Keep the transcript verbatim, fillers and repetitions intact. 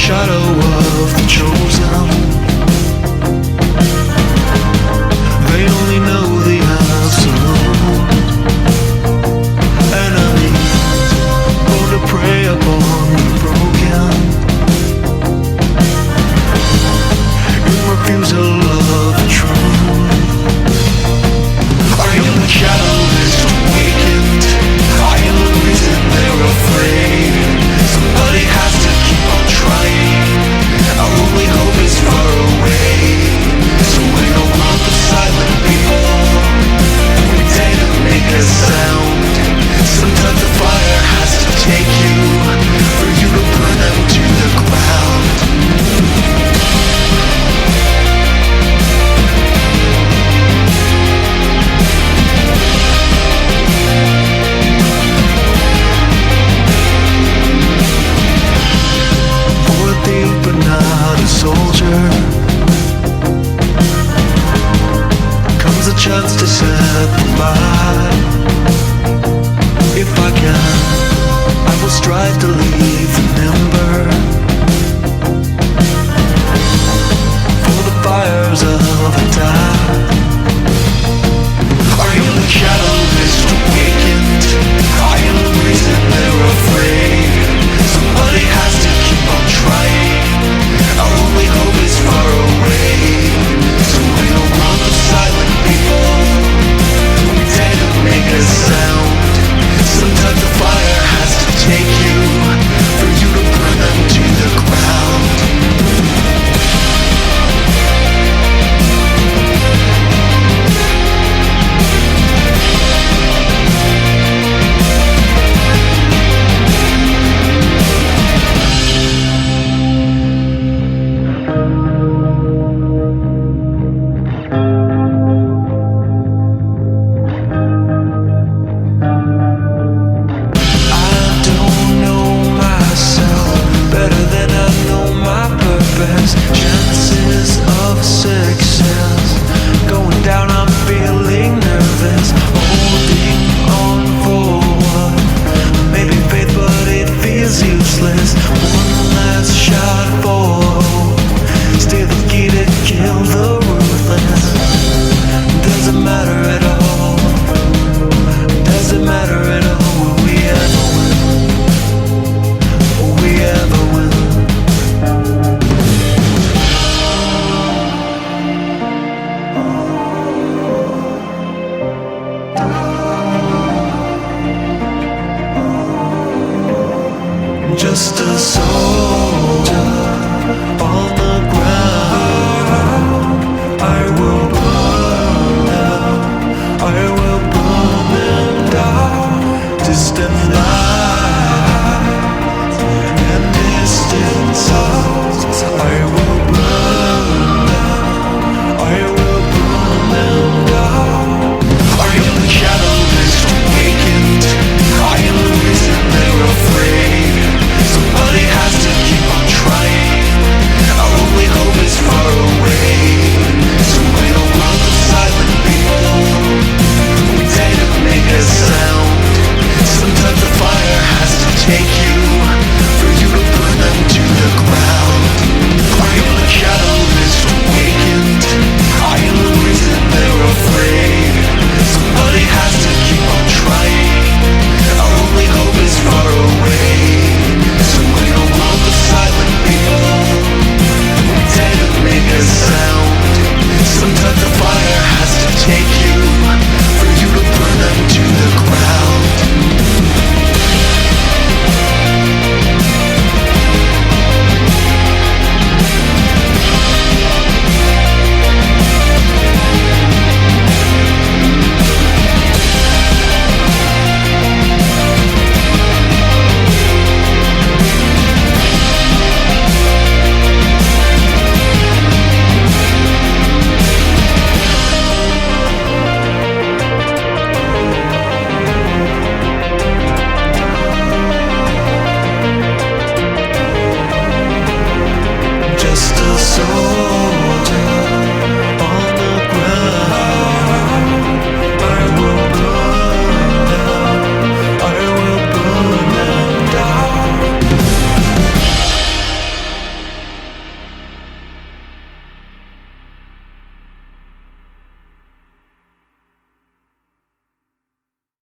shadow of the chosen. They only know the absolute. Enemies born to prey upon the broken. In refusal of the truth. I am the catalyst awakened. I am the reason they're afraid. Somebody has to keep on trying. Our only hope is far away. So we don't want the silent people. We dare to make a sound. Sometimes the fire has to take you for you to burn them to the ground. But not a soldier. Comes a chance to set them by. If I can, I will strive to leave an ember for the fires of a tide. I am the catalyst awakened. I am the reason they're afraid. Somebody has to keep on trying. Our only hope is far away. So we don't want the silent people. We dare to make a sound. Sometimes the fire has to take you for you to burn them to the ground. Chances of success going down, I'm feeling nervous. Holding on for what? Maybe faith, but it feels useless. One last shot for hope. Still the key to kill the ruthless. Doesn't matter at all. Doesn't matter at all. Will we ever win? Will we ever win? Just a soul.